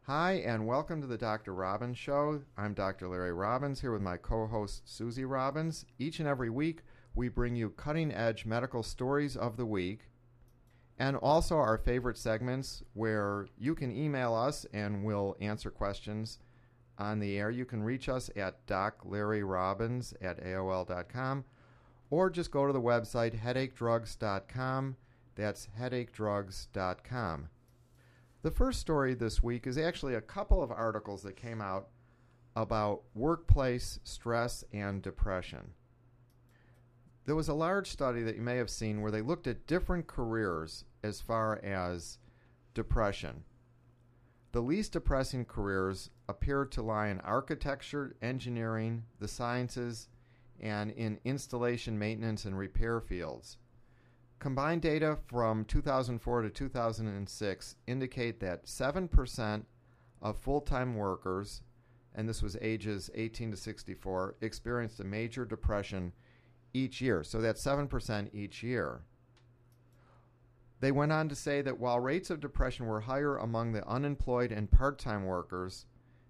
Hi, and welcome to the Dr. Robbins Show. I'm Dr. Larry Robbins here with my co-host Susie Robbins. Each and every week, we bring you cutting-edge medical stories of the week and also our favorite segments where you can email us and we'll answer questions on the air. You can reach us at doclarryrobbins@aol.com or just go to the website headachedrugs.com. That's headachedrugs.com. The first story this week is actually a couple of articles that came out about workplace stress and depression. There was a large study that you may have seen where they looked at different careers as far as depression. The least depressing careers appeared to lie in architecture, engineering, the sciences, and in installation, maintenance, and repair fields. Combined data from 2004 to 2006 indicate that 7% of full-time workers, and this was ages 18 to 64, experienced a major depression each year. So that's 7% each year. They went on to say that while rates of depression were higher among the unemployed and part-time workers,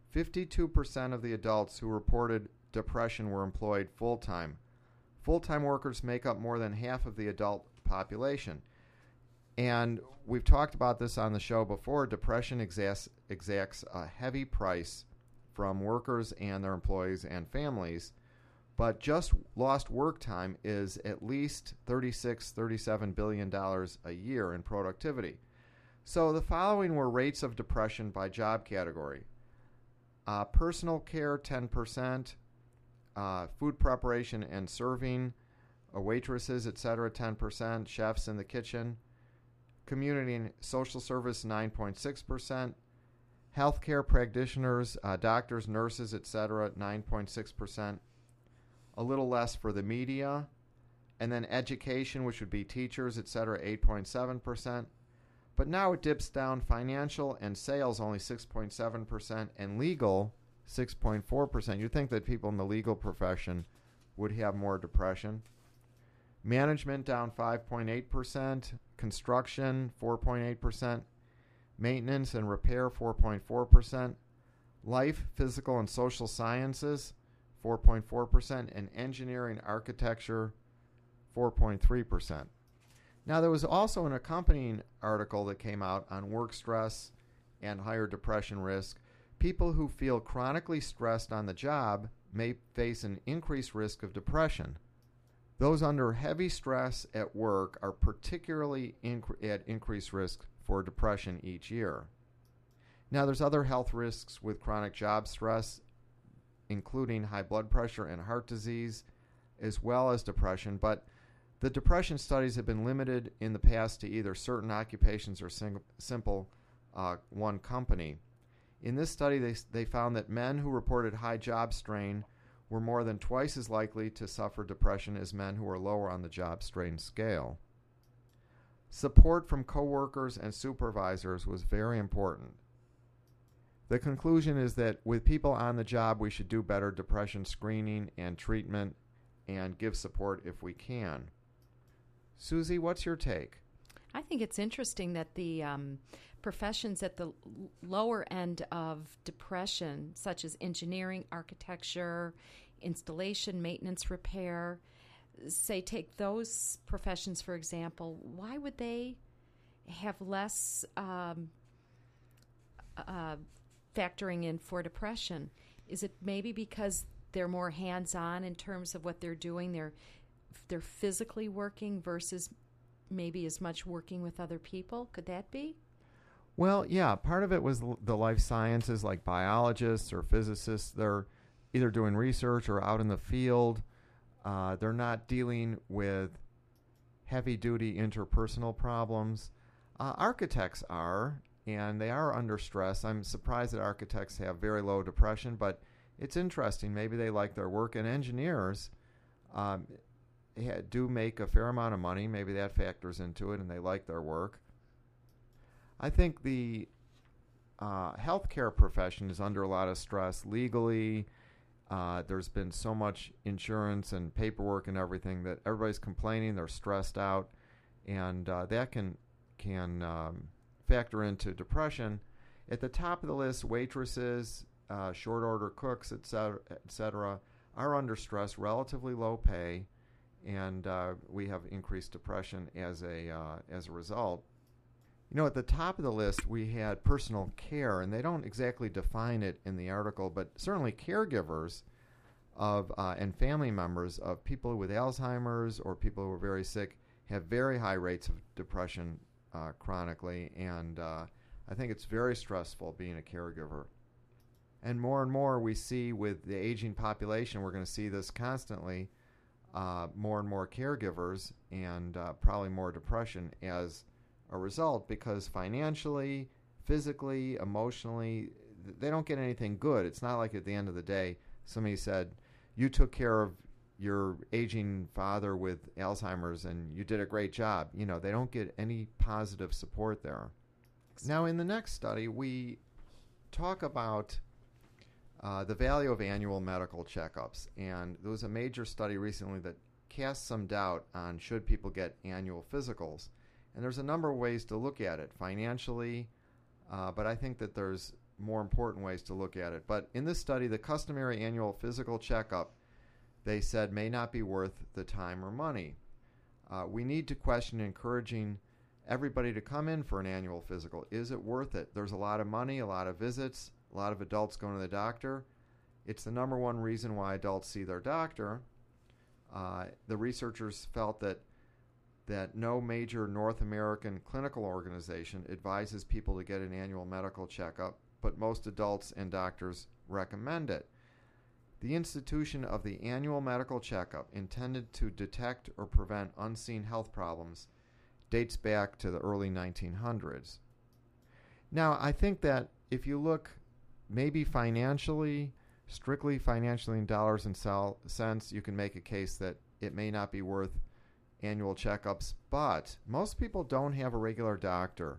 52% of the adults who reported depression were employed full-time. Full-time workers make up more than half of the adult population. And we've talked about this on the show before. Depression exacts a heavy price from workers and their employees and families, but just lost work time is at least $37 billion a year in productivity. So the following were rates of depression by job category. Personal care, 10%, food preparation and serving, waitresses, etc., 10%, chefs in the kitchen, community and social service, 9.6%, healthcare practitioners, doctors, nurses, etc., 9.6%, a little less for the media, and then education, which would be teachers, etc., 8.7%. But now it dips down. Financial and sales, only 6.7%, and legal, 6.4%. You'd think that people in the legal profession would have more depression. Management down 5.8%, construction 4.8%, maintenance and repair 4.4%, life, physical and social sciences 4.4%, and engineering architecture 4.3%. Now there was also an accompanying article that came out on work stress and higher depression risk. People who feel chronically stressed on the job may face an increased risk of depression. Those under heavy stress at work are particularly at increased risk for depression each year. Now, there's other health risks with chronic job stress, including high blood pressure and heart disease, as well as depression. But the depression studies have been limited in the past to either certain occupations or simple one company. In this study, they found that men who reported high job strain were more than twice as likely to suffer depression as men who were lower on the job strain scale. Support from coworkers and supervisors was very important. The conclusion is that with people on the job, we should do better depression screening and treatment and give support if we can. Susie, what's your take? I think it's interesting that the professions at the lower end of depression, such as engineering, architecture, installation, maintenance, repair, say take those professions, for example, why would they have less factoring in for depression? Is it maybe because they're more hands-on in terms of what they're doing? They're physically working versus maybe as much working with other people? Could that be? Well, yeah, part of it was the life sciences, like biologists or physicists. They're either doing research or out in the field. They're not dealing with heavy-duty interpersonal problems. Architects are, and they are under stress. I'm surprised that architects have very low depression, but it's interesting. Maybe they like their work. And engineers do make a fair amount of money. Maybe that factors into it, and they like their work. I think the healthcare profession is under a lot of stress legally. There's been so much insurance and paperwork and everything that everybody's complaining. They're stressed out, and that can factor into depression. At the top of the list, waitresses, short order cooks, etc., are under stress, relatively low pay, and we have increased depression as a result. At the top of the list, we had personal care, and they don't exactly define it in the article, but certainly caregivers of and family members of people with Alzheimer's or people who are very sick have very high rates of depression chronically, and I think it's very stressful being a caregiver. And more we see with the aging population, we're going to see this constantly, more and more caregivers and probably more depression as a result, because financially, physically, emotionally, they don't get anything good. It's not like at the end of the day somebody said, you took care of your aging father with Alzheimer's and you did a great job. They don't get any positive support there. Now, in the next study, we talk about the value of annual medical checkups. And there was a major study recently that cast some doubt on should people get annual physicals. And there's a number of ways to look at it financially, but I think that there's more important ways to look at it. But in this study, the customary annual physical checkup, they said, may not be worth the time or money. We need to question encouraging everybody to come in for an annual physical. Is it worth it? There's a lot of money, a lot of visits, a lot of adults going to the doctor. It's the number one reason why adults see their doctor. The researchers felt that no major North American clinical organization advises people to get an annual medical checkup, but most adults and doctors recommend it. The institution of the annual medical checkup, intended to detect or prevent unseen health problems, dates back to the early 1900s. Now, I think that if you look maybe financially, strictly financially in dollars and cents, you can make a case that it may not be worth annual checkups, but most people don't have a regular doctor.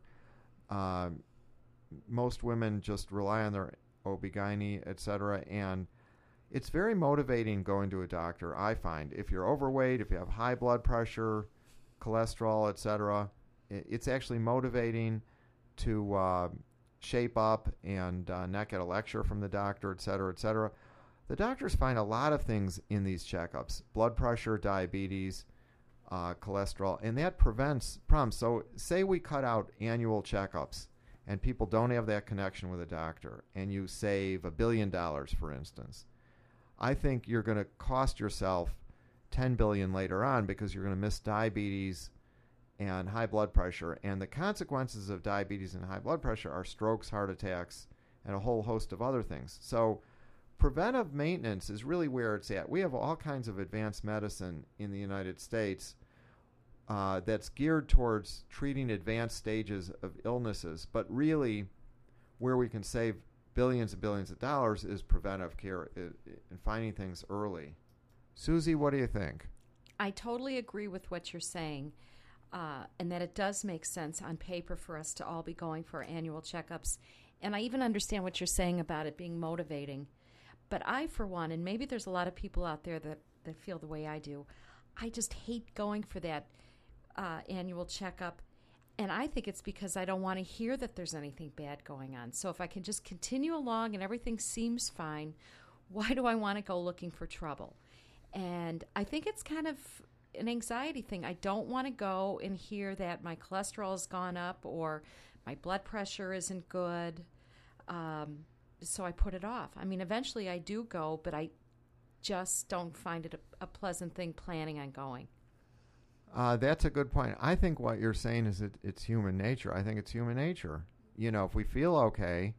Most women just rely on their OB-GYN, etc., and it's very motivating going to a doctor, I find. If you're overweight, if you have high blood pressure, cholesterol, etc., it's actually motivating to shape up and not get a lecture from the doctor, etc., etc. The doctors find a lot of things in these checkups: blood pressure, diabetes, cholesterol, and that prevents problems. So say we cut out annual checkups and people don't have that connection with a doctor, and you save $1 billion, for instance. I think you're going to cost yourself $10 billion later on, because you're going to miss diabetes and high blood pressure. And the consequences of diabetes and high blood pressure are strokes, heart attacks, and a whole host of other things. So preventive maintenance is really where it's at. We have all kinds of advanced medicine in the United States that's geared towards treating advanced stages of illnesses. But really, where we can save billions and billions of dollars is preventive care and finding things early. Susie, what do you think? I totally agree with what you're saying, and that it does make sense on paper for us to all be going for annual checkups. And I even understand what you're saying about it being motivating. But I, for one, and maybe there's a lot of people out there that feel the way I do, I just hate going for that annual checkup. And I think it's because I don't want to hear that there's anything bad going on. So if I can just continue along and everything seems fine, why do I want to go looking for trouble? And I think it's kind of an anxiety thing. I don't want to go and hear that my cholesterol has gone up or my blood pressure isn't good. So I put it off. I mean, eventually I do go, but I just don't find it a pleasant thing planning on going. That's a good point. I think what you're saying is it's human nature. I think it's human nature. If we feel okay,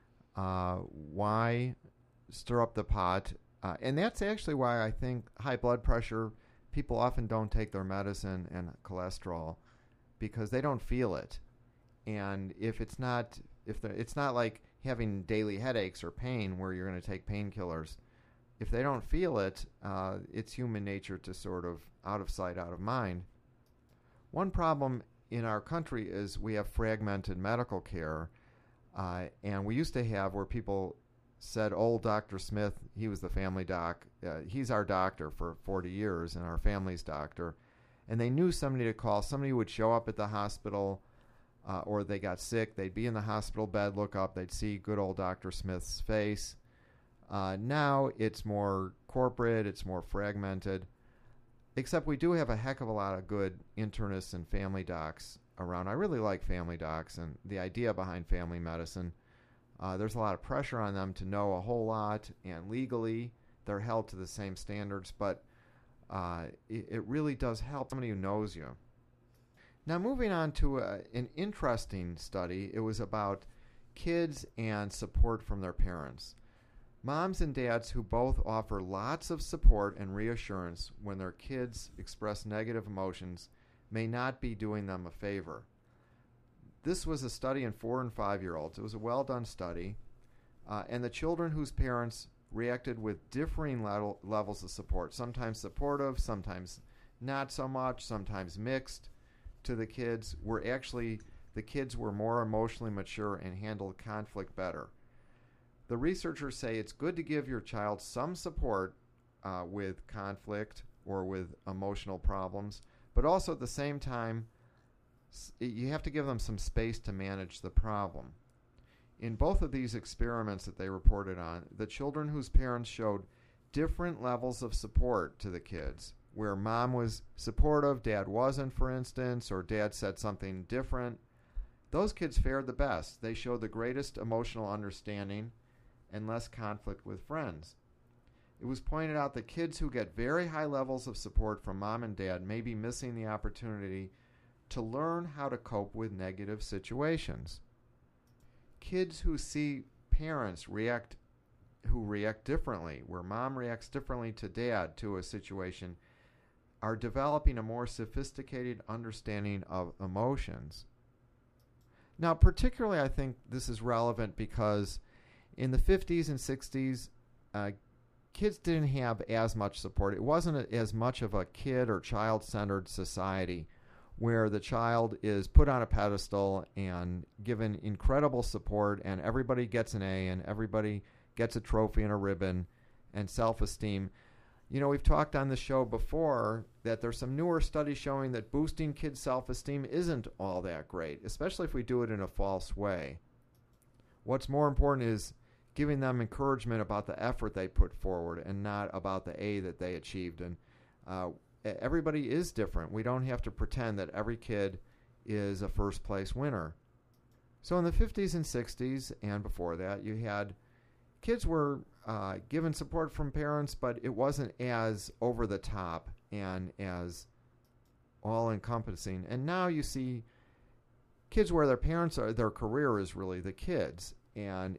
why stir up the pot? And that's actually why I think high blood pressure, people often don't take their medicine, and cholesterol, because they don't feel it. And it's not like having daily headaches or pain where you're going to take painkillers. If they don't feel it, it's human nature to sort of out of sight, out of mind. One problem in our country is we have fragmented medical care, and we used to have where people said, old Dr. Smith, he was the family doc, he's our doctor for 40 years and our family's doctor. And they knew somebody to call. Somebody would show up at the hospital or they got sick, they'd be in the hospital bed, look up, they'd see good old Dr. Smith's face. Now it's more corporate, it's more fragmented, except we do have a heck of a lot of good internists and family docs around. I really like family docs and the idea behind family medicine. There's a lot of pressure on them to know a whole lot, and legally they're held to the same standards, but it really does help somebody who knows you. Now, moving on to an interesting study, it was about kids and support from their parents. Moms and dads who both offer lots of support and reassurance when their kids express negative emotions may not be doing them a favor. This was a study in 4 and 5-year-olds. It was a well-done study, and the children whose parents reacted with differing levels of support, sometimes supportive, sometimes not so much, sometimes mixed, to the kids, the kids were more emotionally mature and handled conflict better. The researchers say it's good to give your child some support with conflict or with emotional problems, but also at the same time, you have to give them some space to manage the problem. In both of these experiments that they reported on, the children whose parents showed different levels of support to the kids, where mom was supportive, dad wasn't, for instance, or dad said something different, those kids fared the best. They showed the greatest emotional understanding and less conflict with friends. It was pointed out that kids who get very high levels of support from mom and dad may be missing the opportunity to learn how to cope with negative situations. Kids who see parents who react differently, where mom reacts differently to dad to a situation, are developing a more sophisticated understanding of emotions. Now, particularly, I think this is relevant because in the 50s and 60s, kids didn't have as much support. It wasn't as much of a kid or child-centered society where the child is put on a pedestal and given incredible support, and everybody gets an A and everybody gets a trophy and a ribbon and self-esteem. You know, we've talked on the show before that there's some newer studies showing that boosting kids' self-esteem isn't all that great, especially if we do it in a false way. What's more important is giving them encouragement about the effort they put forward and not about the A that they achieved. And everybody is different. We don't have to pretend that every kid is a first-place winner. So in the 50s and 60s and before that, you had kids were given support from parents, but it wasn't as over the top and as all-encompassing. And now you see kids where their parents are, their career is really the kids, and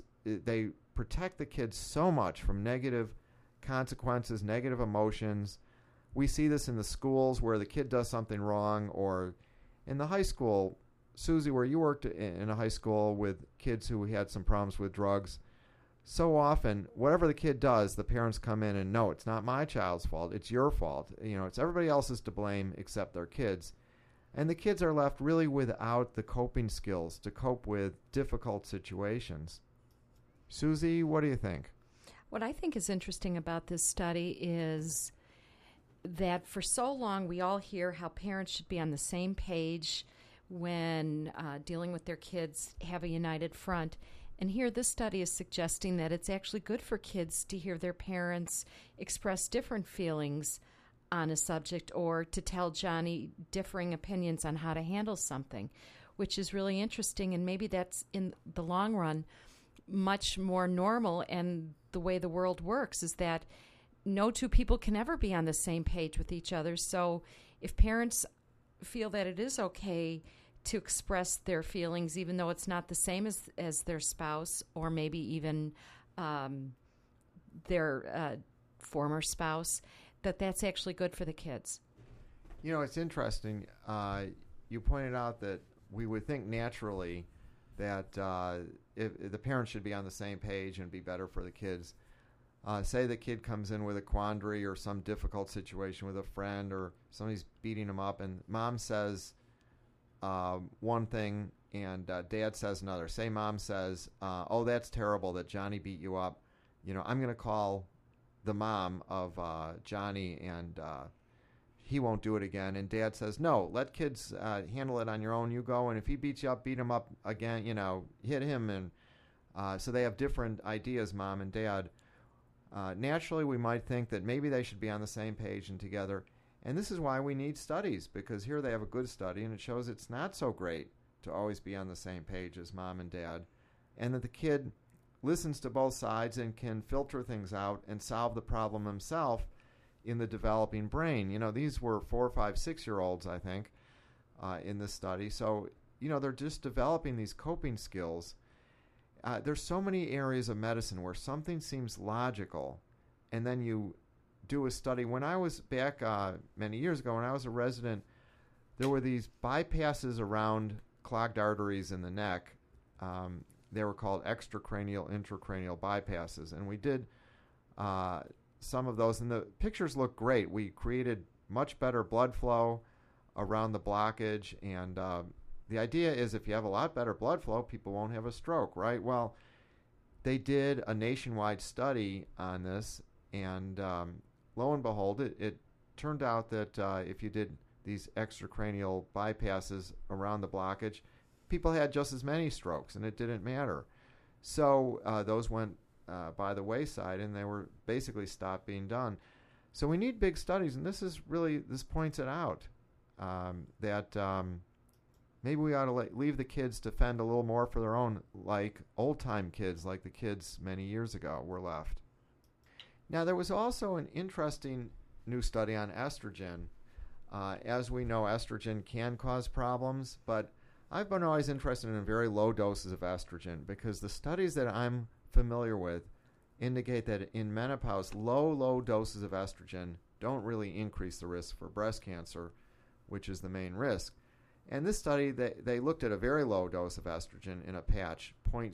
they protect the kids so much from negative consequences, negative emotions. We see this in the schools where the kid does something wrong, or in the high school. Susie, where you worked in a high school with kids who had some problems with drugs, so often, whatever the kid does, the parents come in and, no, it's not my child's fault, it's your fault. You know, it's everybody else's to blame except their kids. And the kids are left really without the coping skills to cope with difficult situations. Susie, what do you think? What I think is interesting about this study is that for so long we all hear how parents should be on the same page when dealing with their kids, have a united front. And here this study is suggesting that it's actually good for kids to hear their parents express different feelings on a subject, or to tell Johnny differing opinions on how to handle something, which is really interesting. And maybe that's, in the long run, much more normal. And the way the world works is that no two people can ever be on the same page with each other. So if parents feel that it is okay to express their feelings, even though it's not the same as their spouse, or maybe even their former spouse, that's actually good for the kids. You know, it's interesting. You pointed out that we would think naturally that if the parents should be on the same page and be better for the kids. Say the kid comes in with a quandary or some difficult situation with a friend, or somebody's beating him up, and mom says one thing and dad says another. Say mom says, oh, that's terrible that Johnny beat you up. You know, I'm going to call the mom of Johnny, and he won't do it again. And Dad says, no, let kids handle it on your own. You go, and if he beats you up, beat him up again, hit him. And so they have different ideas, Mom and Dad. Naturally, we might think that maybe they should be on the same page and together. And this is why we need studies, because here they have a good study, and it shows it's not so great to always be on the same page as Mom and Dad, and that the kid listens to both sides and can filter things out and solve the problem himself in the developing brain. These were 4, 5, 6-year-olds, I think, in this study. So, they're just developing these coping skills. There's so many areas of medicine where something seems logical, and then you do a study. When I was back many years ago, when I was a resident, there were these bypasses around clogged arteries in the neck. They were called extracranial, intracranial bypasses, and we did some of those, and the pictures look great. We created much better blood flow around the blockage, and the idea is if you have a lot better blood flow, people won't have a stroke, right? Well, they did a nationwide study on this, and lo and behold, it turned out that if you did these extracranial bypasses around the blockage, people had just as many strokes, and it didn't matter. So those went by the wayside, and they were basically stopped being done. So we need big studies, and this points it out, that maybe we ought to leave the kids to fend a little more for their own, like old-time kids, like the kids many years ago were left. Now, there was also an interesting new study on estrogen. As we know, estrogen can cause problems, but I've been always interested in very low doses of estrogen because the studies that I'm familiar with indicate that in menopause, low doses of estrogen don't really increase the risk for breast cancer, which is the main risk. And this study, they looked at a very low dose of estrogen in a patch,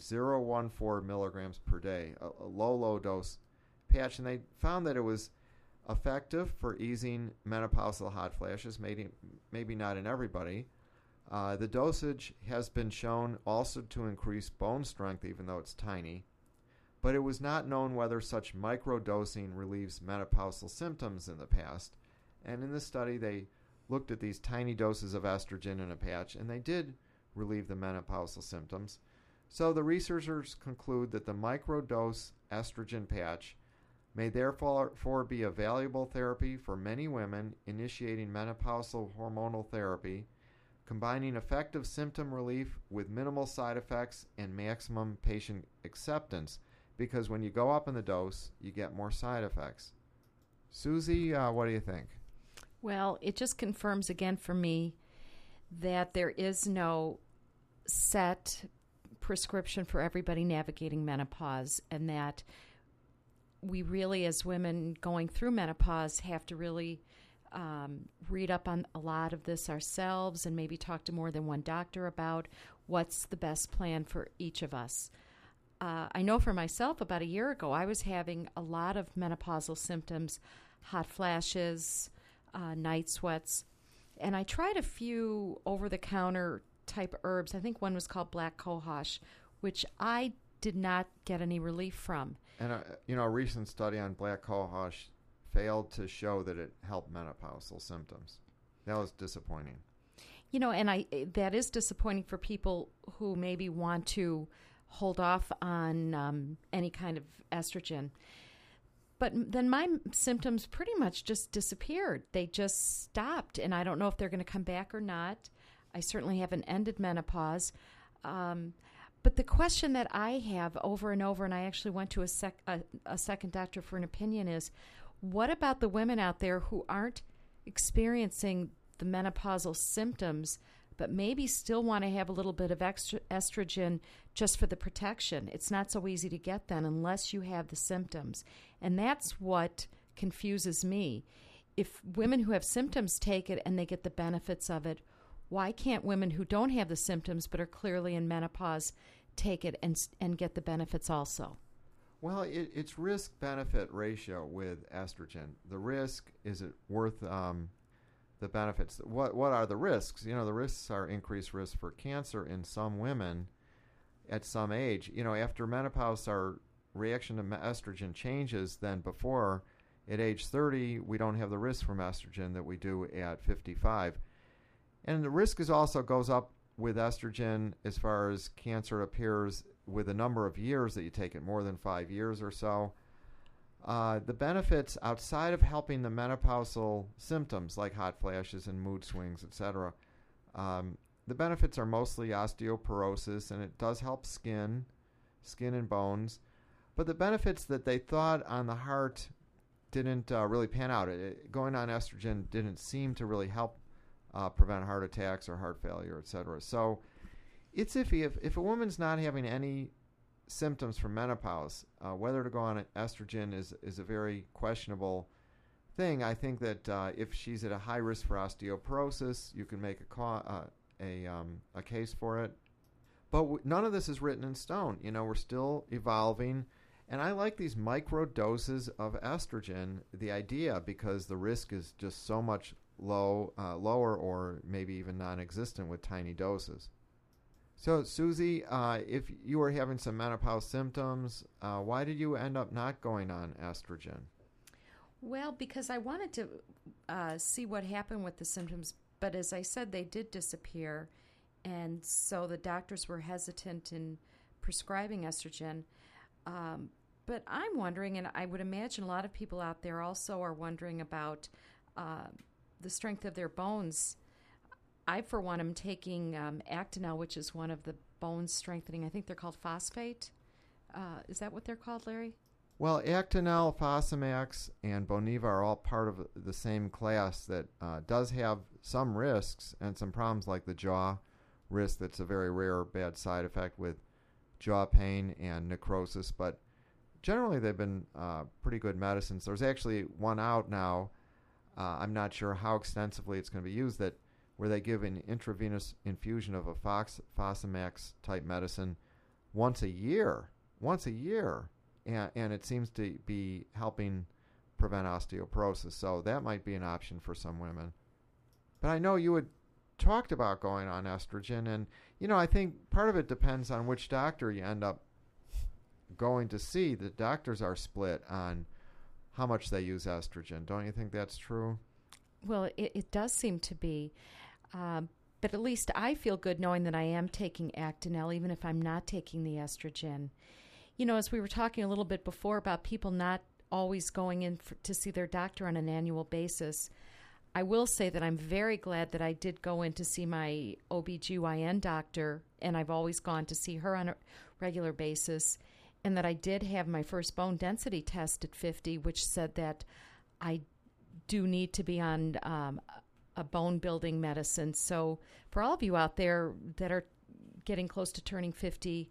0.014 milligrams per day, a low dose patch, and they found that it was effective for easing menopausal hot flashes, maybe not in everybody. The dosage has been shown also to increase bone strength, even though it's tiny, but it was not known whether such microdosing relieves menopausal symptoms in the past. And in this study, they looked at these tiny doses of estrogen in a patch, and they did relieve the menopausal symptoms. So the researchers conclude that the microdose estrogen patch may therefore be a valuable therapy for many women initiating menopausal hormonal therapy, combining effective symptom relief with minimal side effects and maximum patient acceptance, because when you go up in the dose, you get more side effects. Susie, what do you think? Well, it just confirms again for me that there is no set prescription for everybody navigating menopause, and that we really, as women going through menopause, have to really read up on a lot of this ourselves and maybe talk to more than one doctor about what's the best plan for each of us. I know for myself, about a year ago, I was having a lot of menopausal symptoms, hot flashes, night sweats, and I tried a few over-the-counter type herbs. I think one was called black cohosh, which I did not get any relief from. And a recent study on black cohosh failed to show that it helped menopausal symptoms. That was disappointing. And that is disappointing for people who maybe want to hold off on any kind of estrogen. But then my symptoms pretty much just disappeared. They just stopped, and I don't know if they're going to come back or not. I certainly haven't ended menopause. But the question that I have over and over, and I actually went to a second doctor for an opinion, is what about the women out there who aren't experiencing the menopausal symptoms but maybe still want to have a little bit of extra estrogen just for the protection? It's not so easy to get then unless you have the symptoms. And that's what confuses me. If women who have symptoms take it and they get the benefits of it, why can't women who don't have the symptoms but are clearly in menopause take it and get the benefits also? Well, it's risk-benefit ratio with estrogen. The risk, is it worth the benefits? What are the risks? The risks are increased risk for cancer in some women at some age. After menopause, our reaction to estrogen changes than before, at age 30, we don't have the risk from estrogen that we do at 55. And the risk is also goes up with estrogen as far as cancer appears with the number of years that you take it, more than 5 years or so. The benefits outside of helping the menopausal symptoms like hot flashes and mood swings, etc., the benefits are mostly osteoporosis, and it does help skin and bones. But the benefits that they thought on the heart didn't really pan out. Going on estrogen didn't seem to really help prevent heart attacks or heart failure, etc. So it's iffy. If a woman's not having any symptoms from menopause, whether to go on estrogen is a very questionable thing. I think that if she's at a high risk for osteoporosis, you can make a case for it. But none of this is written in stone. We're still evolving. And I like these micro doses of estrogen, the idea, because the risk is just so much lower or maybe even non-existent with tiny doses. So, Susie, if you were having some menopause symptoms, why did you end up not going on estrogen? Well, because I wanted to see what happened with the symptoms, but as I said, they did disappear, and so the doctors were hesitant in prescribing estrogen. But I'm wondering, and I would imagine a lot of people out there also are wondering about the strength of their bones. I, for one, am taking Actonel, which is one of the bone strengthening. I think they're called phosphate. Is that what they're called, Larry? Well, Actonel, Fosamax, and Boniva are all part of the same class that does have some risks and some problems like the jaw risk. That's a very rare bad side effect with jaw pain and necrosis, but generally they've been pretty good medicines. There's actually one out now. I'm not sure how extensively it's going to be used, where they give an intravenous infusion of a Fosamax type medicine once a year, and it seems to be helping prevent osteoporosis. So that might be an option for some women. But I know you had talked about going on estrogen, and I think part of it depends on which doctor you end up going to see. The doctors are split on how much they use estrogen. Don't you think that's true? Well, it does seem to be. But at least I feel good knowing that I am taking Actonel, even if I'm not taking the estrogen. As we were talking a little bit before about people not always going in to see their doctor on an annual basis, I will say that I'm very glad that I did go in to see my OBGYN doctor, and I've always gone to see her on a regular basis, and that I did have my first bone density test at 50, which said that I do need to be on a bone-building medicine. So for all of you out there that are getting close to turning 50,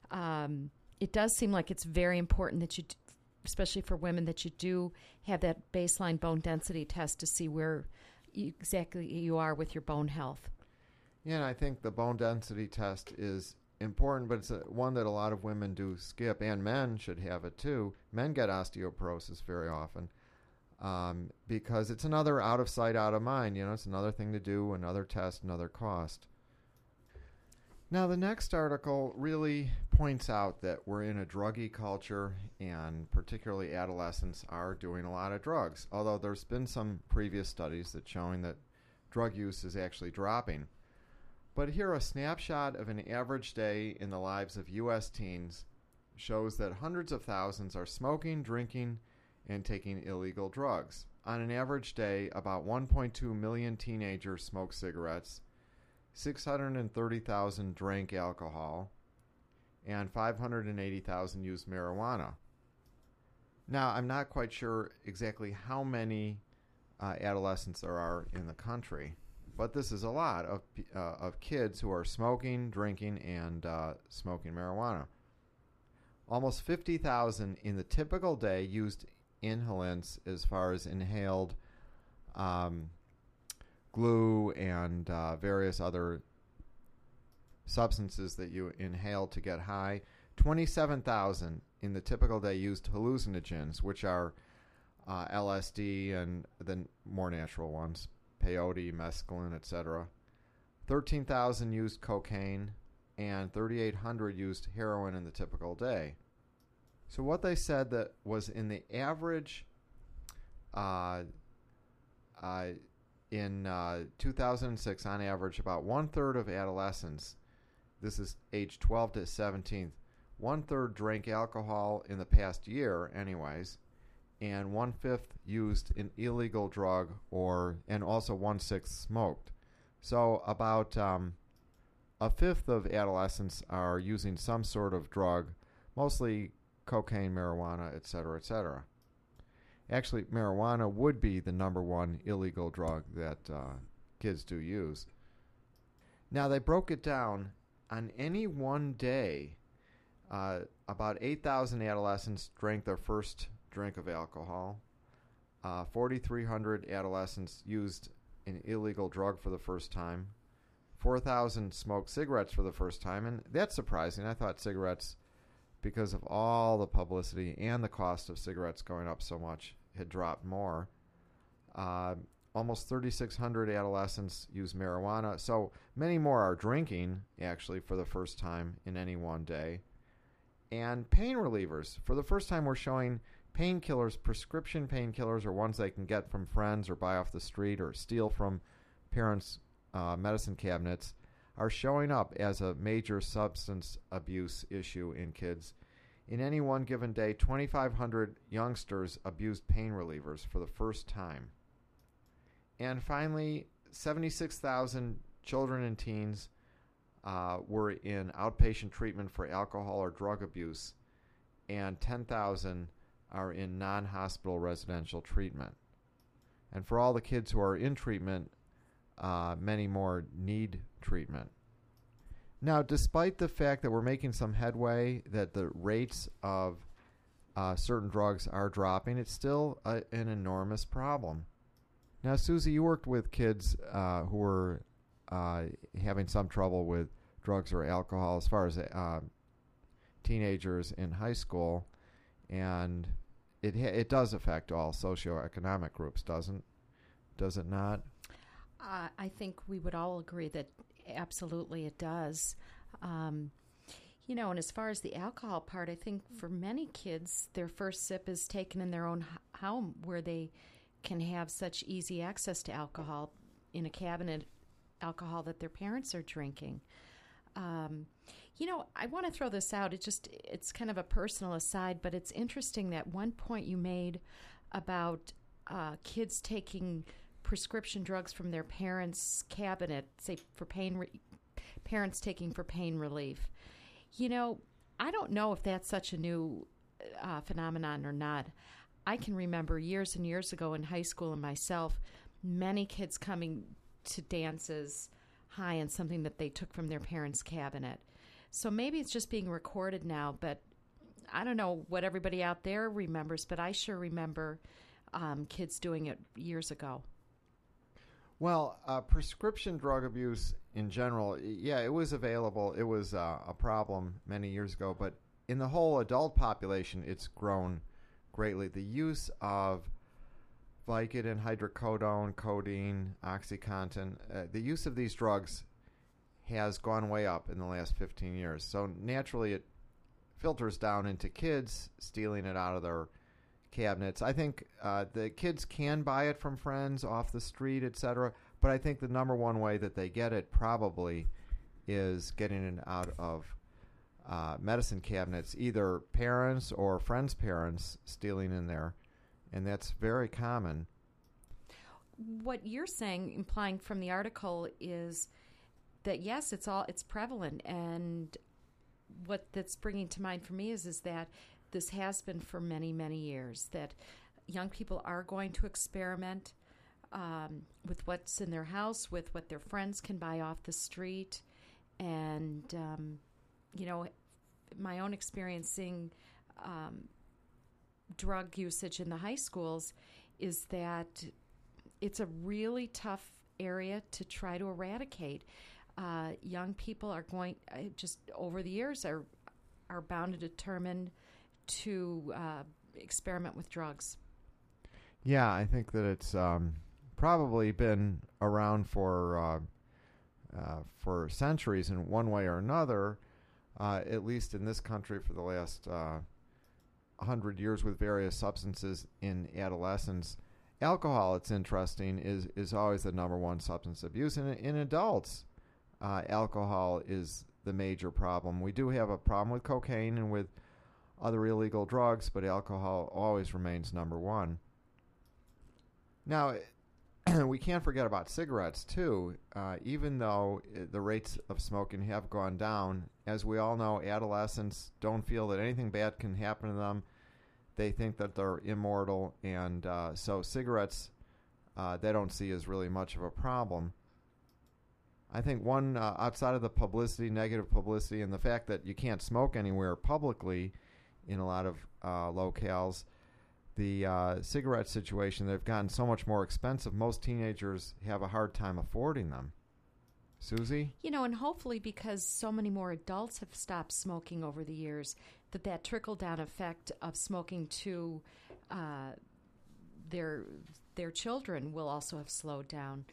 it does seem like it's very important that you, especially for women, that you do have that baseline bone density test to see where exactly you are with your bone health. Yeah, and I think the bone density test is important, but it's one that a lot of women do skip, and men should have it too. Men get osteoporosis very often because it's another out of sight, out of mind. It's another thing to do, another test, another cost. Now, the next article really points out that we're in a druggy culture, and particularly adolescents are doing a lot of drugs, although there's been some previous studies that showing that drug use is actually dropping. But here, a snapshot of an average day in the lives of U.S. teens shows that hundreds of thousands are smoking, drinking, and taking illegal drugs. On an average day, about 1.2 million teenagers smoke cigarettes, 630,000 drank alcohol, and 580,000 used marijuana. Now, I'm not quite sure exactly how many adolescents there are in the country, but this is a lot of kids who are smoking, drinking, and smoking marijuana. Almost 50,000 in the typical day used inhalants as far as inhaled glue and various other substances that you inhale to get high. 27,000 in the typical day used hallucinogens, which are LSD and the more natural ones, peyote, mescaline, etc. 13,000 used cocaine, and 3,800 used heroin in the typical day. So what they said that was in the average uh, in 2006, on average, about one-third of adolescents, this is age 12 to 17, one-third drank alcohol in the past year anyways, and one-fifth used an illegal drug, and also one-sixth smoked. So about a fifth of adolescents are using some sort of drug, mostly cocaine, marijuana, etc., etc. Actually, marijuana would be the number one illegal drug that kids do use. Now, they broke it down. On any one day, about 8,000 adolescents drank their first drink of alcohol. 4,300 adolescents used an illegal drug for the first time. 4,000 smoked cigarettes for the first time, and that's surprising. I thought cigarettes, because of all the publicity and the cost of cigarettes going up so much, had dropped more. Almost 3,600 adolescents use marijuana, so many more are drinking, actually, for the first time in any one day. And pain relievers. For the first time, we're showing painkillers, prescription painkillers, or ones they can get from friends or buy off the street or steal from parents' medicine cabinets, are showing up as a major substance abuse issue in kids. In any one given day, 2,500 youngsters abused pain relievers for the first time. And finally, 76,000 children and teens were in outpatient treatment for alcohol or drug abuse, and 10,000 are in non-hospital residential treatment. And for all the kids who are in treatment, many more need treatment. Now, despite the fact that we're making some headway, that the rates of certain drugs are dropping, it's still an enormous problem. Now, Susie, you worked with kids who were having some trouble with drugs or alcohol as far as teenagers in high school, and it does affect all socioeconomic groups, does it not? I think we would all agree that absolutely it does. And as far as the alcohol part, I think for many kids, their first sip is taken in their own home, where they can have such easy access to alcohol in a cabinet, alcohol that their parents are drinking. I want to throw this out. It's kind of a personal aside, but it's interesting that one point you made about kids taking prescription drugs from their parents' cabinet, say for parents taking for pain relief. I don't know if that's such a new phenomenon or not. I can remember years and years ago in high school and myself, many kids coming to dances high on something that they took from their parents' cabinet. So maybe it's just being recorded now, but I don't know what everybody out there remembers, but I sure remember kids doing it years ago. Well, prescription drug abuse in general, yeah, it was available. It was a problem many years ago, but in the whole adult population, it's grown greatly. The use of Vicodin, hydrocodone, codeine, OxyContin, the use of these drugs has gone way up in the last 15 years. So naturally, it filters down into kids stealing it out of their cabinets. I think the kids can buy it from friends off the street, etc. But I think the number one way that they get it probably is getting it out of medicine cabinets, either parents or friends' parents stealing in there, and that's very common. What you're saying, implying from the article, is that yes, it's prevalent, and what that's bringing to mind for me is that this has been for many, many years, that young people are going to experiment with what's in their house, with what their friends can buy off the street. And, my own experiencing drug usage in the high schools is that it's a really tough area to try to eradicate. Young people are going, just over the years, are bound and determined to experiment with drugs. Yeah, I think that it's probably been around for centuries in one way or another, at least in this country for the last 100 years, with various substances in adolescence. Alcohol, it's interesting, is always the number one substance abuse. And in adults, alcohol is the major problem. We do have a problem with cocaine and with other illegal drugs, but alcohol always remains number one. Now, we can't forget about cigarettes, too. Even though the rates of smoking have gone down, as we all know, adolescents don't feel that anything bad can happen to them. They think that they're immortal, and so cigarettes they don't see as really much of a problem. I think one, outside of the publicity, negative publicity, and the fact that you can't smoke anywhere publicly in a lot of locales, the cigarette situation, they've gotten so much more expensive, most teenagers have a hard time affording them. Susie? And hopefully because so many more adults have stopped smoking over the years, that trickle-down effect of smoking to their children will also have slowed down.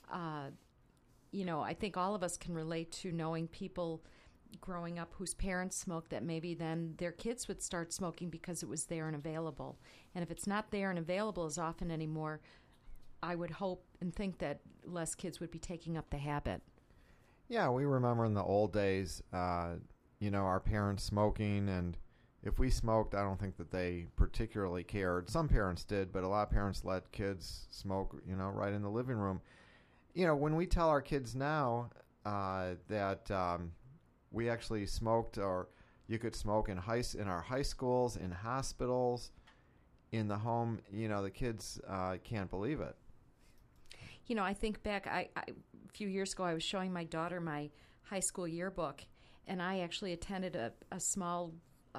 I think all of us can relate to knowing people growing up whose parents smoked, that maybe then their kids would start smoking because it was there and available. And if it's not there and available as often anymore, I would hope and think that less kids would be taking up the habit. Yeah, we remember in the old days, our parents smoking, and if we smoked, I don't think that they particularly cared. Some parents did, but a lot of parents let kids smoke, right in the living room. When we tell our kids now that we actually smoked, or you could smoke in our high schools, in hospitals, in the home, the kids can't believe it. I think back, a few years ago, I was showing my daughter my high school yearbook, and I actually attended a small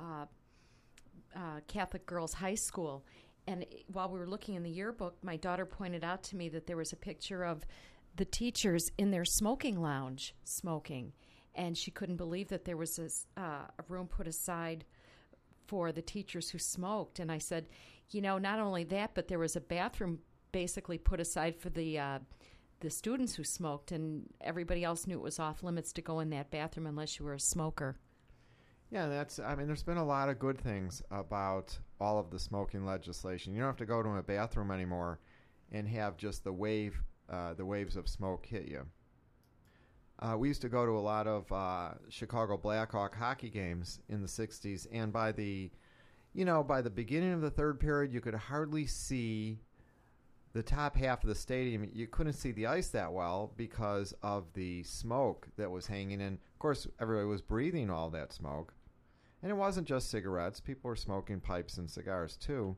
Catholic girls' high school. And while we were looking in the yearbook, my daughter pointed out to me that there was a picture of the teachers in their smoking lounge smoking. And she couldn't believe that there was a room put aside for the teachers who smoked. And I said, not only that, but there was a bathroom basically put aside for the students who smoked, and everybody else knew it was off limits to go in that bathroom unless you were a smoker. Yeah, there's been a lot of good things about all of the smoking legislation. You don't have to go to a bathroom anymore and have just the waves of smoke hit you. We used to go to a lot of Chicago Blackhawk hockey games in the 60s, and by the beginning of the third period, you could hardly see the top half of the stadium. You couldn't see the ice that well because of the smoke that was hanging in. Of course, everybody was breathing all that smoke. And it wasn't just cigarettes. People were smoking pipes and cigars, too.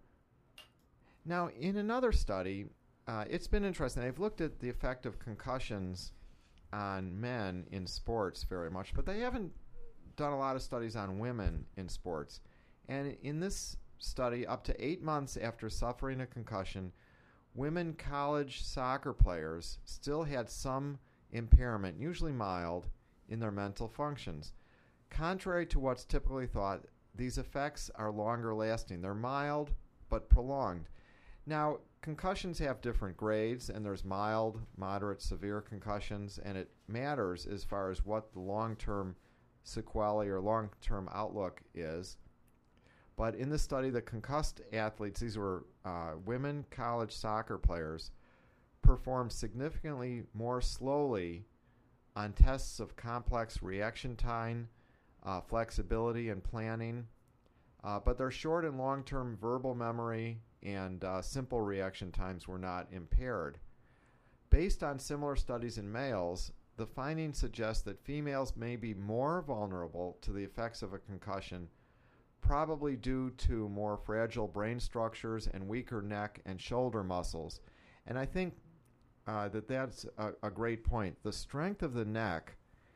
Now, in another study, it's been interesting. They've looked at the effect of concussions on men in sports very much, but they haven't done a lot of studies on women in sports. And in this study, up to 8 months after suffering a concussion, women college soccer players still had some impairment, usually mild, in their mental functions. Contrary to what's typically thought, these effects are longer lasting. They're mild but prolonged. Now, concussions have different grades, and there's mild, moderate, severe concussions, and it matters as far as what the long-term sequelae or long-term outlook is. But in this study, the concussed athletes, these were women college soccer players, performed significantly more slowly on tests of complex reaction time, flexibility, and planning. But their short and long-term verbal memory and simple reaction times were not impaired. Based on similar studies in males, the findings suggest that females may be more vulnerable to the effects of a concussion, probably due to more fragile brain structures and weaker neck and shoulder muscles. And I think that's a great point. The strength of the neck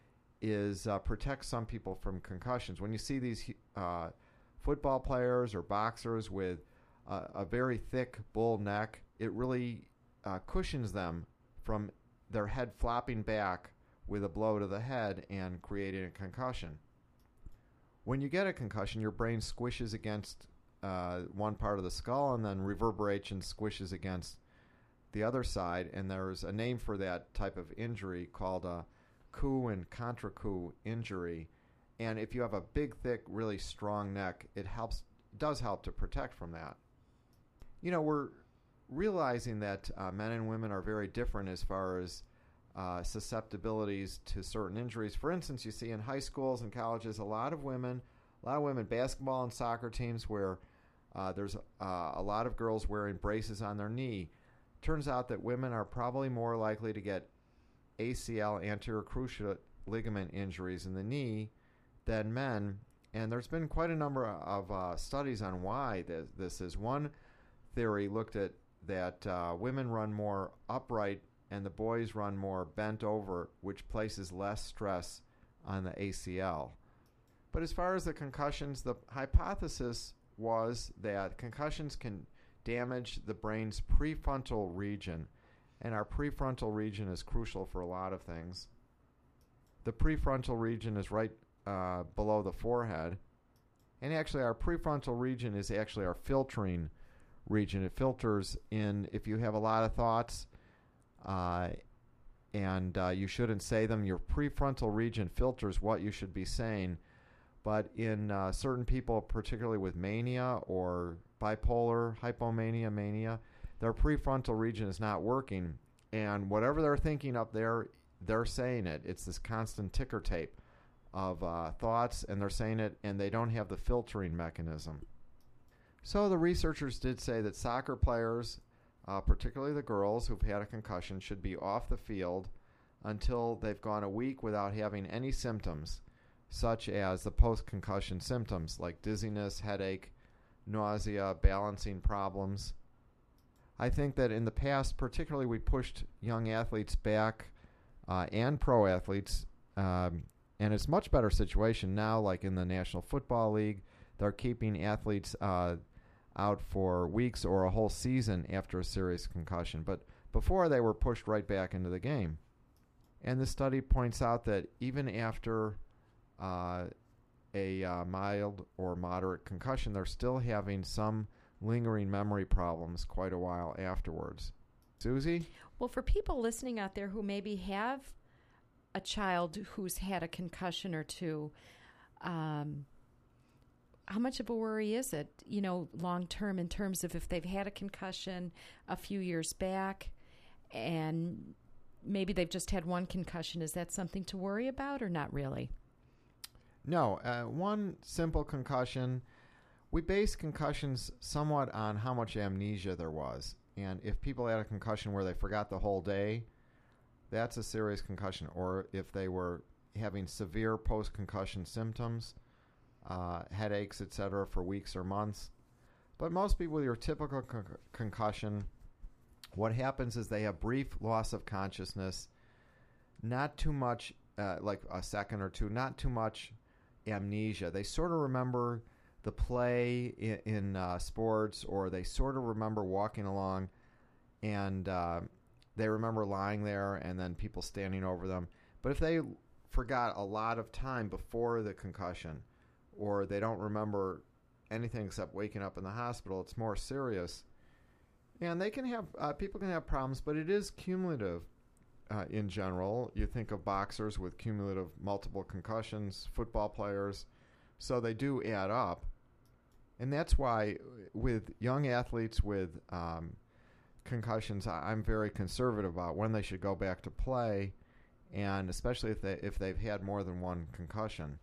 protects some people from concussions. When you see these football players or boxers with a very thick bull neck, it really cushions them from their head flopping back with a blow to the head and creating a concussion. When you get a concussion, your brain squishes against one part of the skull and then reverberates and squishes against the other side, and there's a name for that type of injury called a coup and contra coup injury. And if you have a big, thick, really strong neck, it does help to protect from that. realizing that men and women are very different as far as susceptibilities to certain injuries. For instance, you see in high schools and colleges a lot of women basketball and soccer teams where there's a lot of girls wearing braces on their knee. Turns out that women are probably more likely to get ACL, anterior cruciate ligament injuries in the knee than men. And there's been quite a number of studies on why this is. One theory looked at that women run more upright and the boys run more bent over, which places less stress on the ACL. But as far as the concussions, the hypothesis was that concussions can damage the brain's prefrontal region, and our prefrontal region is crucial for a lot of things. The prefrontal region is right below the forehead, and actually our prefrontal region is actually our filtering region. It filters in if you have a lot of thoughts and you shouldn't say them. Your prefrontal region filters what you should be saying. But in certain people, particularly with mania or bipolar, hypomania, mania, their prefrontal region is not working. And whatever they're thinking up there, they're saying it. It's this constant ticker tape of thoughts, and they're saying it, and they don't have the filtering mechanism. So the researchers did say that soccer players, particularly the girls who've had a concussion, should be off the field until they've gone a week without having any symptoms, such as the post-concussion symptoms like dizziness, headache, nausea, balancing problems. I think that in the past, particularly, we pushed young athletes back and pro athletes, and it's a much better situation now, like in the National Football League. They're keeping athletes out for weeks or a whole season after a serious concussion. But before, they were pushed right back into the game. And the study points out that even after a mild or moderate concussion, they're still having some lingering memory problems quite a while afterwards. Susie? Well, for people listening out there who maybe have a child who's had a concussion or two, how much of a worry is it, long term, in terms of if they've had a concussion a few years back and maybe they've just had one concussion? Is that something to worry about or not really? No. One simple concussion, we base concussions somewhat on how much amnesia there was. And if people had a concussion where they forgot the whole day, that's a serious concussion. Or if they were having severe post-concussion symptoms, headaches, etc., for weeks or months. But most people with your typical concussion, what happens is they have brief loss of consciousness, not too much, like a second or two, not too much amnesia. They sort of remember the play in sports, or they sort of remember walking along, and they remember lying there and then people standing over them. But if they forgot a lot of time before the concussion, or they don't remember anything except waking up in the hospital, it's more serious. And they can have people can have problems, but it is cumulative. In general, you think of boxers with cumulative multiple concussions, football players, so they do add up. And that's why with young athletes with concussions, I'm very conservative about when they should go back to play, and especially if they've had more than one concussion.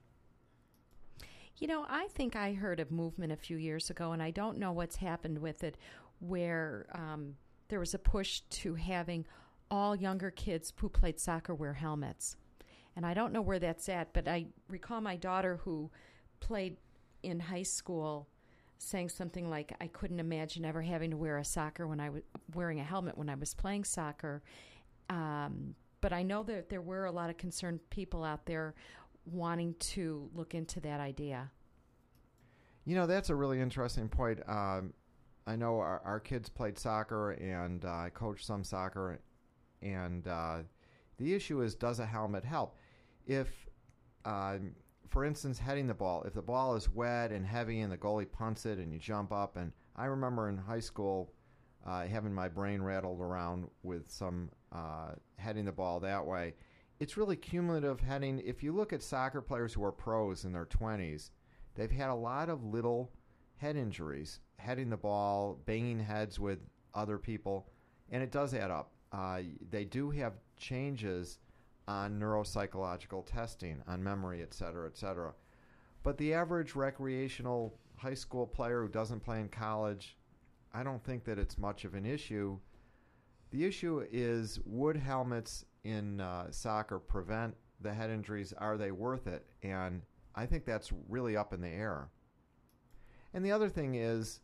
I think I heard of movement a few years ago, and I don't know what's happened with it, where there was a push to having all younger kids who played soccer wear helmets. And I don't know where that's at, but I recall my daughter, who played in high school, saying something like, I couldn't imagine ever having to wear wearing a helmet when I was playing soccer. But I know that there were a lot of concerned people out there wanting to look into that idea. That's a really interesting point. I know our kids played soccer, and I coached some soccer, and the issue is, does a helmet help? If, for instance, heading the ball, if the ball is wet and heavy and the goalie punts it and you jump up, and I remember in high school having my brain rattled around with some heading the ball that way. It's really cumulative heading. If you look at soccer players who are pros in their 20s, they've had a lot of little head injuries, heading the ball, banging heads with other people, and it does add up. They do have changes on neuropsychological testing, on memory, et cetera, et cetera. But the average recreational high school player who doesn't play in college, I don't think that it's much of an issue. The issue is, would helmets in soccer prevent the head injuries? Are they worth it? And I think that's really up in the air. And the other thing is,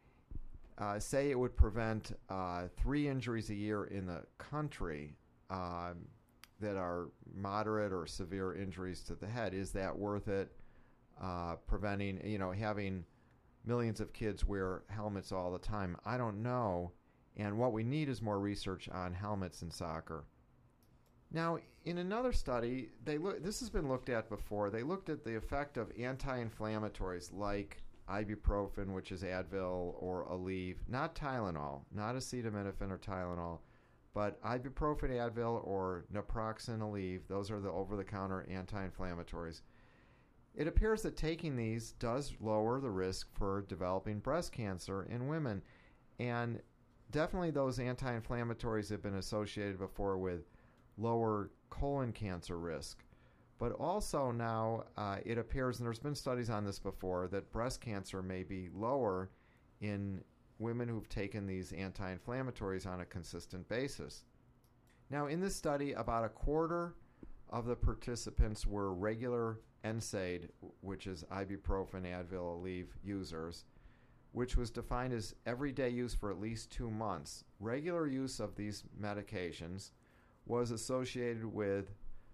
say it would prevent 3 injuries a year in the country that are moderate or severe injuries to the head. Is that worth it? Preventing, having millions of kids wear helmets all the time. I don't know. And what we need is more research on helmets in soccer. Now, in another study, this has been looked at before. They looked at the effect of anti-inflammatories like ibuprofen, which is Advil, or Aleve, not Tylenol, not acetaminophen or Tylenol, but ibuprofen, Advil, or naproxen, Aleve. Those are the over-the-counter anti-inflammatories. It appears that taking these does lower the risk for developing breast cancer in women. And definitely those anti-inflammatories have been associated before with lower colon cancer risk. But also now it appears, and there's been studies on this before, that breast cancer may be lower in women who've taken these anti-inflammatories on a consistent basis. Now, in this study, about a quarter of the participants were regular NSAID, which is ibuprofen, Advil, Aleve users, which was defined as everyday use for at least 2 months. Regular use of these medications was associated with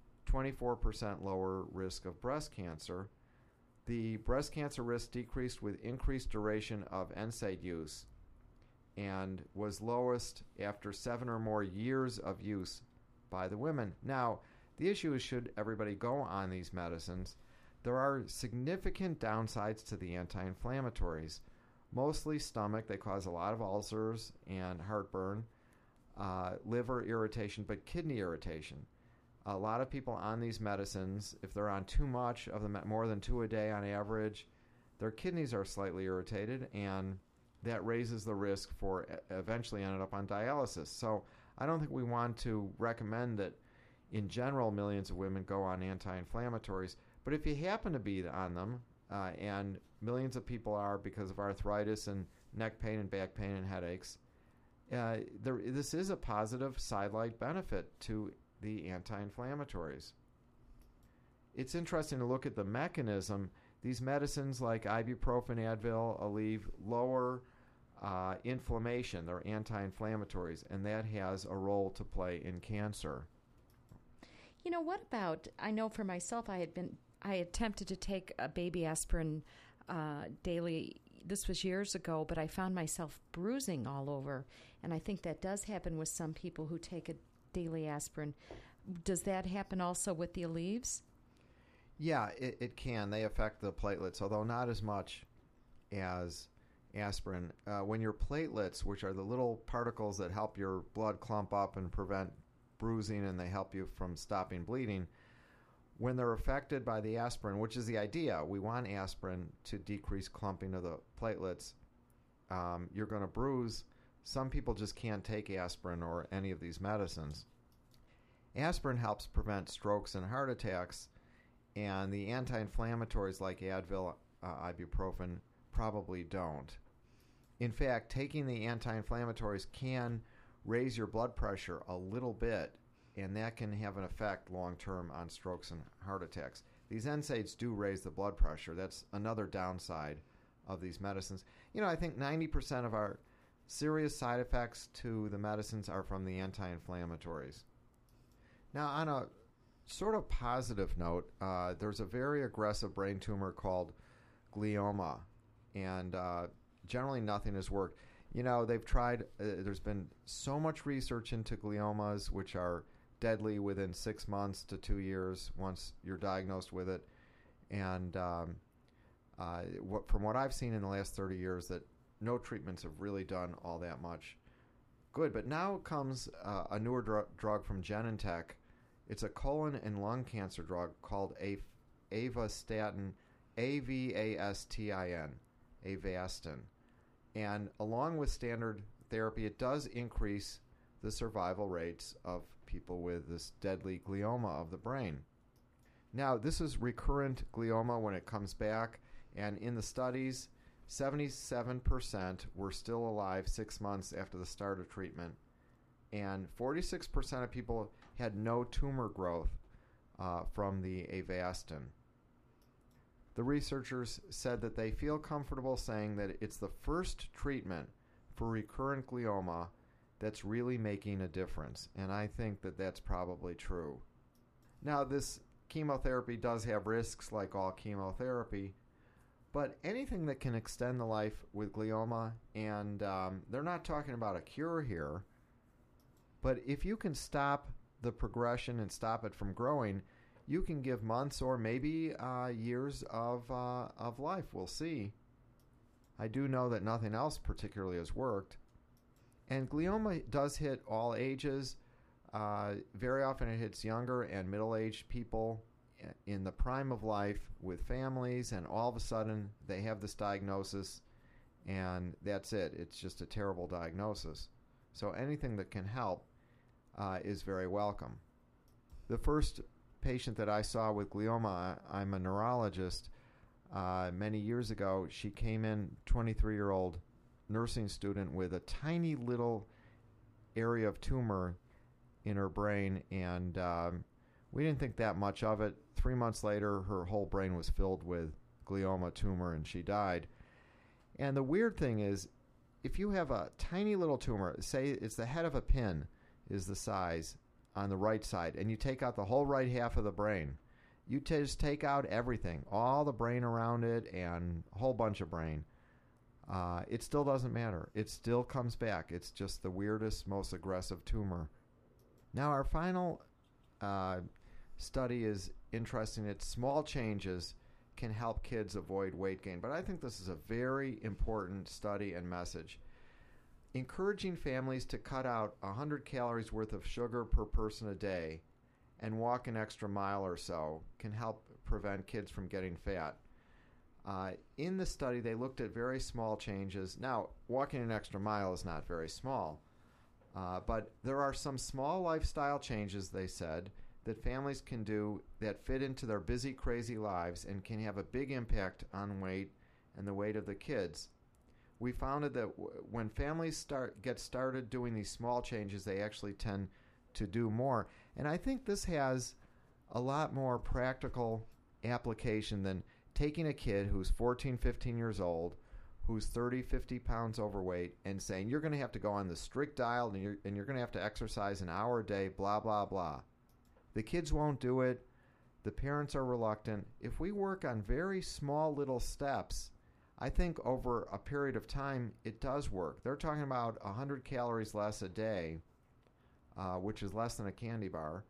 24% lower risk of breast cancer. The breast cancer risk decreased with increased duration of NSAID use and was lowest after 7 or more years of use by the women. Now, the issue is, should everybody go on these medicines? There are significant downsides to the anti-inflammatories, mostly stomach. They cause a lot of ulcers and heartburn, liver irritation, but kidney irritation. A lot of people on these medicines, if they're on too much of them, more than 2 a day on average, their kidneys are slightly irritated, and that raises the risk for eventually ending up on dialysis. So I don't think we want to recommend that in general millions of women go on anti-inflammatories. But if you happen to be on them, and millions of people are because of arthritis and neck pain and back pain and headaches, this is a positive sidelight benefit to the anti-inflammatories. It's interesting to look at the mechanism. These medicines like ibuprofen, Advil, Aleve lower inflammation. They're anti-inflammatories, and that has a role to play in cancer. What about, I know for myself, I attempted to take a baby aspirin daily. This was years ago, but I found myself bruising all over, and I think that does happen with some people who take a daily aspirin. Does that happen also with the Aleves? Yeah, it can. They affect the platelets, although not as much as aspirin. When your platelets, which are the little particles that help your blood clump up and prevent bruising, and they help you from stopping bleeding, when they're affected by the aspirin, which is the idea, we want aspirin to decrease clumping of the platelets, you're going to bruise. Some people just can't take aspirin or any of these medicines. Aspirin helps prevent strokes and heart attacks, and the anti-inflammatories like Advil, ibuprofen probably don't. In fact, taking the anti-inflammatories can raise your blood pressure a little bit, and that can have an effect long-term on strokes and heart attacks. These NSAIDs do raise the blood pressure. That's another downside of these medicines. I think 90% of our serious side effects to the medicines are from the anti-inflammatories. Now, on a sort of positive note, there's a very aggressive brain tumor called glioma, and generally nothing has worked. They've tried, there's been so much research into gliomas, which are deadly within 6 months to 2 years once you're diagnosed with it. And from what I've seen in the last 30 years, that no treatments have really done all that much good. But now comes a newer drug from Genentech. It's a colon and lung cancer drug called Avastin, Avastin, Avastin. And along with standard therapy, it does increase the survival rates of people with this deadly glioma of the brain. Now, this is recurrent glioma when it comes back, and in the studies, 77% were still alive 6 months after the start of treatment, and 46% of people had no tumor growth from the Avastin. The researchers said that they feel comfortable saying that it's the first treatment for recurrent glioma that's really making a difference, and I think that that's probably true. Now, this chemotherapy does have risks like all chemotherapy, but anything that can extend the life with glioma, and they're not talking about a cure here, but if you can stop the progression and stop it from growing, you can give months or maybe years of life. We'll see. I do know that nothing else particularly has worked. And glioma does hit all ages. Very often it hits younger and middle-aged people in the prime of life with families, and all of a sudden they have this diagnosis, and that's it. It's just a terrible diagnosis. So anything that can help is very welcome. The first patient that I saw with glioma, I'm a neurologist, many years ago. She came in, 23-year-old nursing student with a tiny little area of tumor in her brain, and we didn't think that much of it. 3 months later, her whole brain was filled with glioma tumor, and she died. And the weird thing is, if you have a tiny little tumor, say it's the head of a pin is the size on the right side, and you take out the whole right half of the brain, you just take out everything, all the brain around it and a whole bunch of brain. It still doesn't matter. It still comes back. It's just the weirdest, most aggressive tumor. Now, our final study is interesting. It's small changes can help kids avoid weight gain. But I think this is a very important study and message. Encouraging families to cut out 100 calories worth of sugar per person a day and walk an extra mile or so can help prevent kids from getting fat. In the study, they looked at very small changes. Now, walking an extra mile is not very small, but there are some small lifestyle changes, they said, that families can do that fit into their busy, crazy lives and can have a big impact on weight and the weight of the kids. We found that when families get started doing these small changes, they actually tend to do more. And I think this has a lot more practical application than taking a kid who's 14, 15 years old, who's 30, 50 pounds overweight, and saying, you're going to have to go on the strict diet and you're going to have to exercise an hour a day, blah, blah, blah. The kids won't do it. The parents are reluctant. If we work on very small little steps, I think over a period of time, it does work. They're talking about 100 calories less a day, which is less than a candy bar,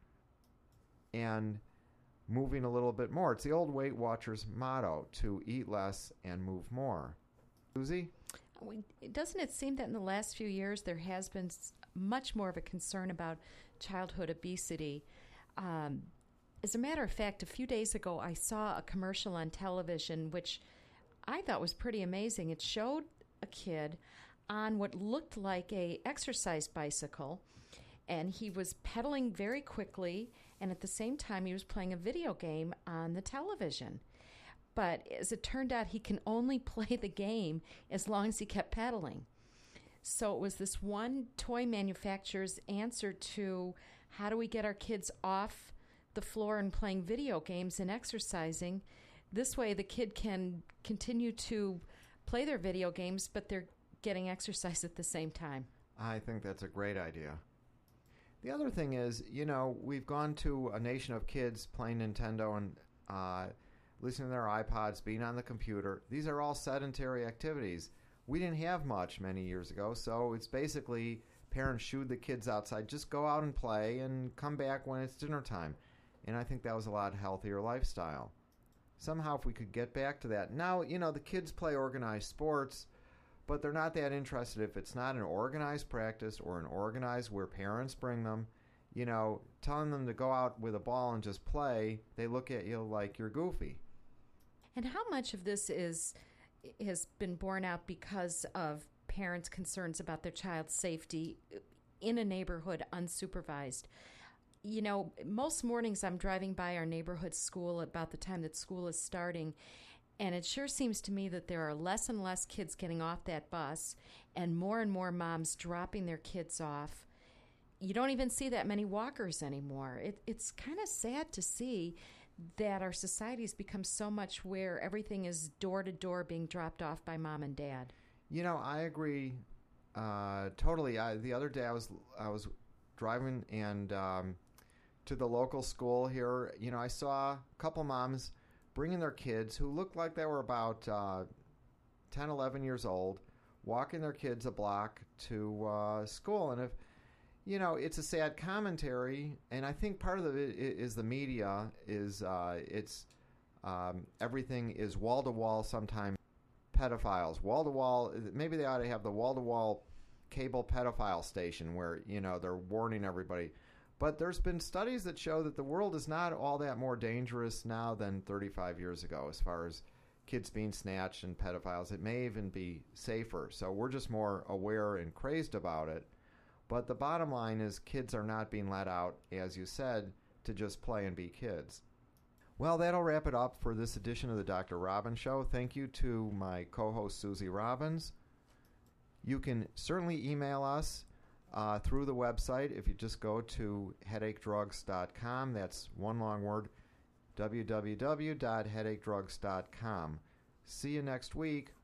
and moving a little bit more. It's the old Weight Watchers motto, to eat less and move more. Susie? Doesn't it seem that in the last few years there has been much more of a concern about childhood obesity? As a matter of fact, a few days ago I saw a commercial on television which I thought was pretty amazing. It showed a kid on what looked like a exercise bicycle, and he was pedaling very quickly, and at the same time he was playing a video game on the television. But as it turned out, he can only play the game as long as he kept pedaling. So it was this one toy manufacturer's answer to how do we get our kids off the floor and playing video games and exercising. This way the kid can continue to play their video games, but they're getting exercise at the same time. I think that's a great idea. The other thing is, we've gone to a nation of kids playing Nintendo and listening to their iPods, being on the computer. These are all sedentary activities. We didn't have much many years ago, so it's basically parents shooed the kids outside. Just go out and play and come back when it's dinner time. And I think that was a lot healthier lifestyle. Somehow if we could get back to that. Now, the kids play organized sports, but they're not that interested if it's not an organized practice or an organized where parents bring them. Telling them to go out with a ball and just play, they look at you like you're goofy. And how much of this has been borne out because of parents' concerns about their child's safety in a neighborhood unsupervised. You know, most mornings I'm driving by our neighborhood school about the time that school is starting, and it sure seems to me that there are less and less kids getting off that bus and more moms dropping their kids off. You don't even see that many walkers anymore. It's kind of sad to see that our society has become so much where everything is door to door being dropped off by mom and dad. You know, I agree totally. The other day I was driving and to the local school here. You know, I saw a couple moms bringing their kids who looked like they were about 10, 11 years old, walking their kids a block to school. And if you know, it's a sad commentary, and I think part of it is the media is everything is wall-to-wall, sometimes pedophiles. Wall-to-wall, maybe they ought to have the wall-to-wall cable pedophile station where, you know, they're warning everybody. But there's been studies that show that the world is not all that more dangerous now than 35 years ago as far as kids being snatched and pedophiles. It may even be safer. So we're just more aware and crazed about it. But the bottom line is kids are not being let out, as you said, to just play and be kids. Well, that'll wrap it up for this edition of the Dr. Robbins Show. Thank you to my co-host, Susie Robbins. You can certainly email us through the website if you just go to headacheDrugs.com. That's one long word, www.headacheDrugs.com. See you next week.